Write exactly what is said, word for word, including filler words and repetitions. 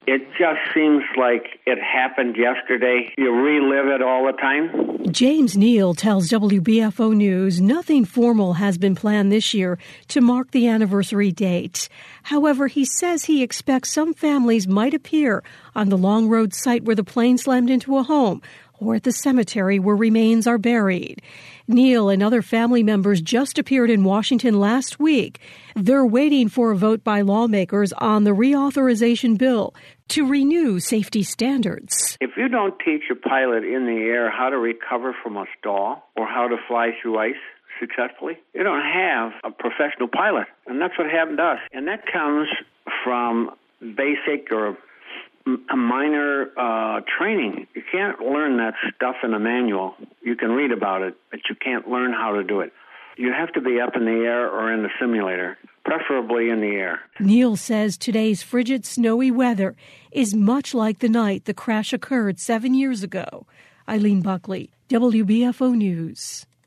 It just seems like it happened yesterday. You relive it all the time. James Neal tells W B F O News nothing formal has been planned this year to mark the anniversary date. However, he says he expects some families might appear on the Long Road site where the plane slammed into a home, or at the cemetery where remains are buried. Neal and other family members just appeared in Washington last week. They're waiting for a vote by lawmakers on the reauthorization bill to renew safety standards. If you don't teach a pilot in the air how to recover from a stall or how to fly through ice successfully, you don't have a professional pilot. And that's what happened to us. And that comes from basic or a minor uh, training. You can't learn that stuff in a manual. You can read about it, but you can't learn how to do it. You have to be up in the air or in the simulator, preferably in the air. Neal says today's frigid, snowy weather is much like the night the crash occurred seven years ago. Eileen Buckley, W B F O News.